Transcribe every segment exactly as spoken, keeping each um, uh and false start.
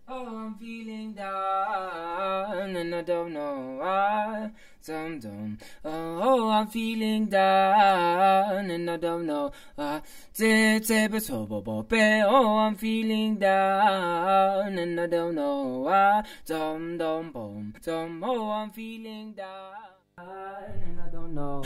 Oh, I'm feeling down and I don't know why. Dum dum. Oh, oh, I'm feeling down and I don't know why. Oh, I'm feeling down and I don't know why. Dum dum boom dum. Oh, I'm feeling down. And I don't know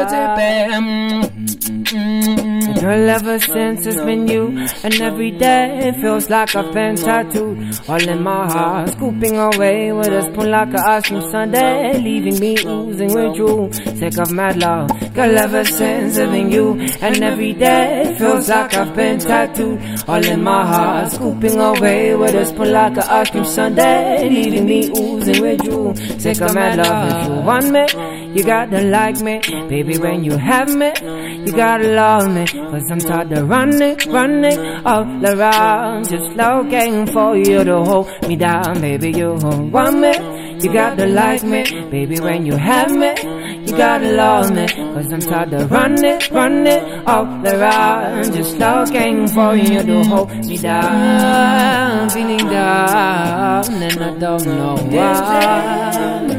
why. Girl, ever since it's been you, and every day it feels like I've been tattooed all in my heart, scooping away with a spoon like a ice cream sundae, leaving me oozing with you, sick of mad love. Girl, ever since it's been you, and every day it feels like I've been tattooed all in my heart, scooping away with a spoon like a ice cream sundae, leaving me oozing with you, sick of mad love. If you want me, you gotta like me, baby. When you have me, you gotta love me, cause I'm tired of running, running all around, just looking for you to hold me down, baby. You want me, you gotta like me, baby. When you have me, you gotta love me, cause I'm tired of running, running all around, just looking for you to hold me down, feeling down, and I don't know why.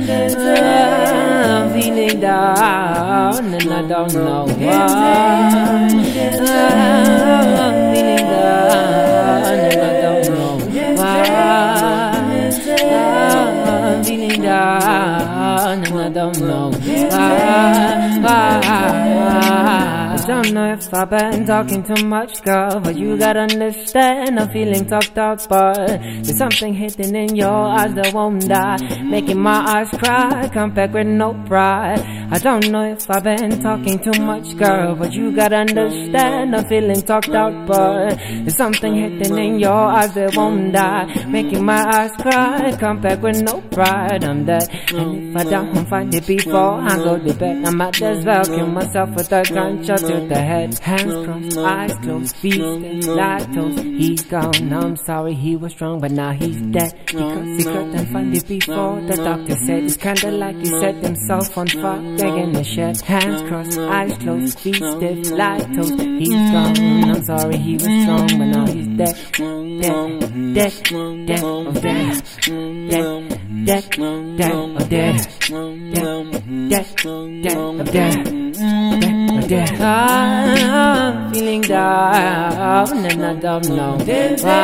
I'm feeling down and I don't know why. I'm feeling down and I don't know why. I'm feeling down and I don't know why. I don't know if I've been talking too much, girl, but you gotta understand I'm feeling talked out, but there's something hidden in your eyes that won't die, making my eyes cry, come back with no pride. I don't know if I've been talking too much, girl, but you gotta understand I'm feeling talked out, but there's something hidden in your eyes that won't die, making my eyes cry, come back with no pride. I'm dead, and if I don't find it before I go to bed, I might as well kill myself with a gunshot to the head. Hands crossed, eyes closed, feet stiff, lactose. He's gone, I'm sorry he was strong, but now he's dead, because he couldn't find it before. The doctor said it's kinda like he set himself on fire, in the shed. Hands crossed, eyes closed, feet stiff, lactose. He's gone, I'm sorry he was strong, but now he's dead, dead, dead, dead, oh dead, dead, dead, dead, oh dead, dead, dead, oh dead, dead. I'm feeling down and I don't know why.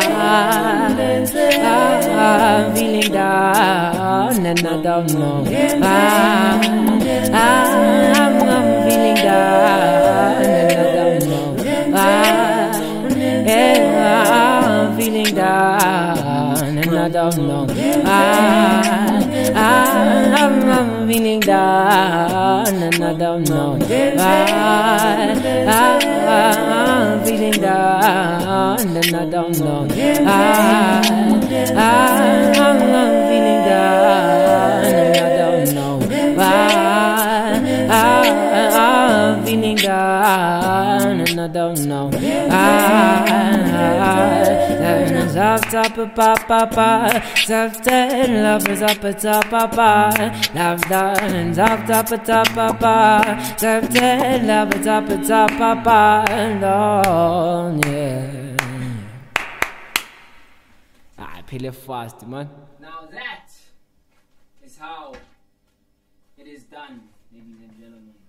I'm feeling down and I don't know why. I'm, I'm feeling down and I don't know why. Yeah, I'm feeling down and I don't know why. I'm, I'm feeling down and I don't know why. I'm feeling down and I don't know why. I'm, I'm feeling down and I don't know why. I'm feeling down and I don't know why. Up top of papa, top ten, love is up at top, papa. Love done, up top of top, papa. Top ten, love is up at top, papa. Oh, yeah. I play it fast, man. Now that is how it is done, ladies and gentlemen.